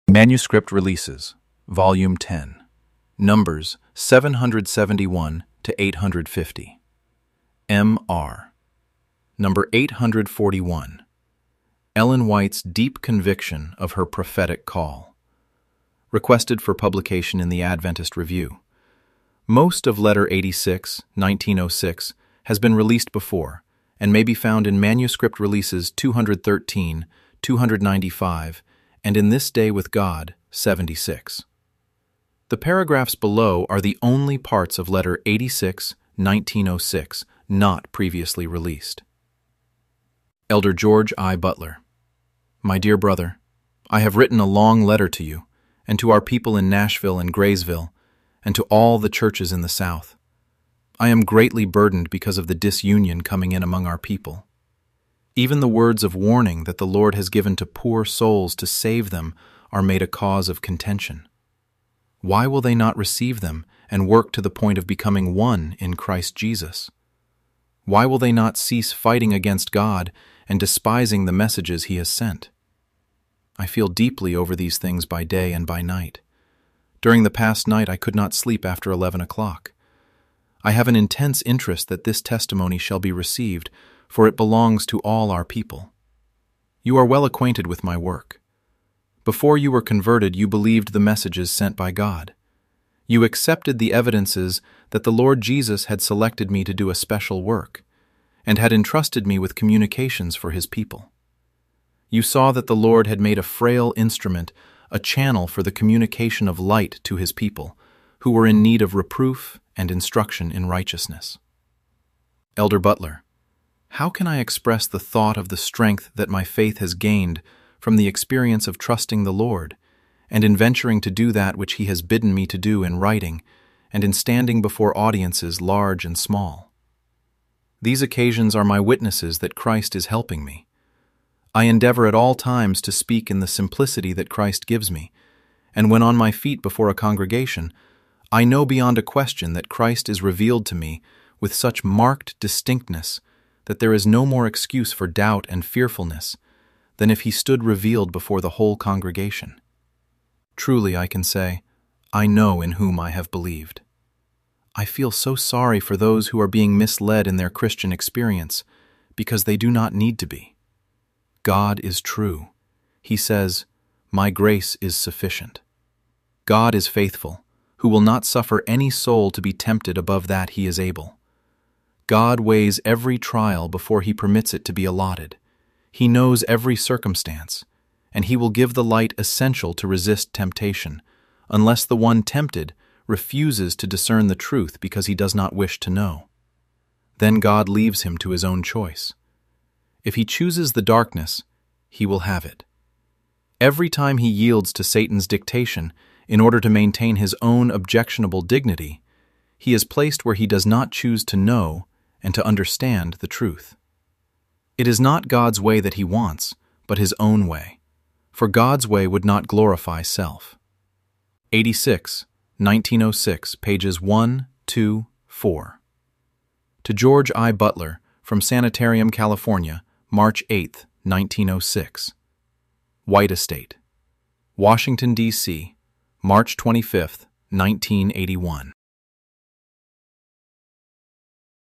Manuscript Releases, Volume 10, Numbers 771 to 850. M.R. Number 841. Ellen White's Deep Conviction of Her Prophetic Call. Requested for publication in the Adventist Review. Most of Letter 86, 1906, has been released before, and may be found in Manuscript Releases 213, 295, and in This Day with God, 76. The paragraphs below are the only parts of Letter 86, 1906, not previously released. Elder George I. Butler. My dear brother, I have written a long letter to you, and to our people in Nashville and Graysville, and to all the churches in the South. I am greatly burdened because of the disunion coming in among our people. Even the words of warning that the Lord has given to poor souls to save them are made a cause of contention. Why will they not receive them and work to the point of becoming one in Christ Jesus? Why will they not cease fighting against God and despising the messages He has sent? I feel deeply over these things by day and by night. During the past night I could not sleep after 11 o'clock. I have an intense interest that this testimony shall be received, for it belongs to all our people. You are well acquainted with my work. Before you were converted, you believed the messages sent by God. You accepted the evidences that the Lord Jesus had selected me to do a special work, and had entrusted me with communications for His people. You saw that the Lord had made a frail instrument a channel for the communication of light to His people, who were in need of reproof and instruction in righteousness. Elder Butler, how can I express the thought of the strength that my faith has gained from the experience of trusting the Lord, and in venturing to do that which He has bidden me to do in writing, and in standing before audiences large and small? These occasions are my witnesses that Christ is helping me. I endeavor at all times to speak in the simplicity that Christ gives me, and when on my feet before a congregation, I know beyond a question that Christ is revealed to me with such marked distinctness that there is no more excuse for doubt and fearfulness than if He stood revealed before the whole congregation. Truly I can say, I know in whom I have believed. I feel so sorry for those who are being misled in their Christian experience, because they do not need to be. God is true. He says, "My grace is sufficient." God is faithful, who will not suffer any soul to be tempted above that He is able. God weighs every trial before He permits it to be allotted. He knows every circumstance, and He will give the light essential to resist temptation, unless the one tempted refuses to discern the truth because he does not wish to know. Then God leaves him to his own choice. If he chooses the darkness, he will have it. Every time he yields to Satan's dictation in order to maintain his own objectionable dignity, he is placed where he does not choose to know and to understand the truth. It is not God's way that he wants, but his own way, for God's way would not glorify self. 86, 1906, pages 1, 2, 4. To George I. Butler, from Sanitarium, California, March 8, 1906. White Estate, Washington, D.C., March 25, 1981.